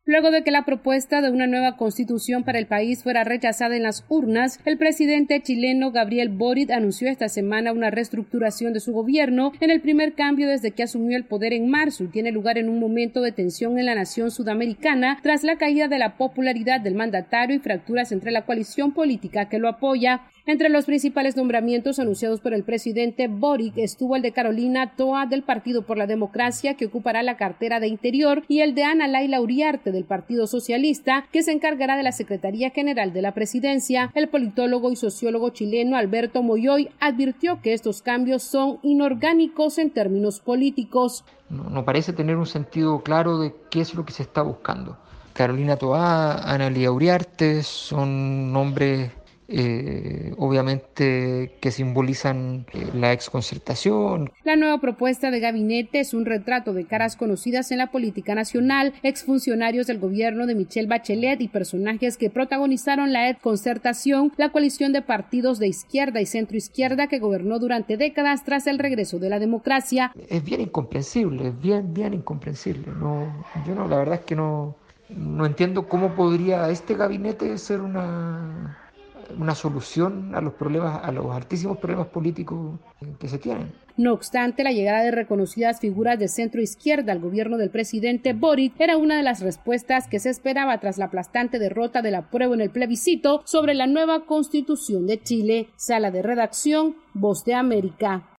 Luego de que la propuesta de una nueva constitución para el país fuera rechazada en las urnas, el presidente chileno Gabriel Boric anunció esta semana una reestructuración de su gobierno en el primer cambio desde que asumió el poder en marzo y tiene lugar en un momento de tensión en la nación sudamericana tras la caída de la popularidad del mandatario y fracturas entre la coalición política que lo apoya. Entre los principales nombramientos anunciados por el presidente Boric estuvo el de Carolina Toa del Partido por la Democracia, que ocupará la cartera de Interior, y el de Ana Laila Uriarte del Partido Socialista, que se encargará de la Secretaría General de la Presidencia. El politólogo y sociólogo chileno Alberto Moyoy advirtió que estos cambios son inorgánicos en términos políticos. No parece tener un sentido claro de qué es lo que se está buscando. Carolina Toá, Ana Laila Uriarte son nombres obviamente que simbolizan la exconcertación. La nueva propuesta de gabinete es un retrato de caras conocidas en la política nacional, exfuncionarios del gobierno de Michelle Bachelet y personajes que protagonizaron la exconcertación, la coalición de partidos de izquierda y centroizquierda que gobernó durante décadas tras el regreso de la democracia. Es bien incomprensible, es bien incomprensible. La verdad es que no entiendo cómo podría este gabinete ser una solución a los problemas, a los altísimos problemas políticos que se tienen. No obstante, la llegada de reconocidas figuras de centro izquierda al gobierno del presidente Boric era una de las respuestas que se esperaba tras la aplastante derrota del apruebo en el plebiscito sobre la nueva Constitución de Chile. Sala de redacción, Voz de América.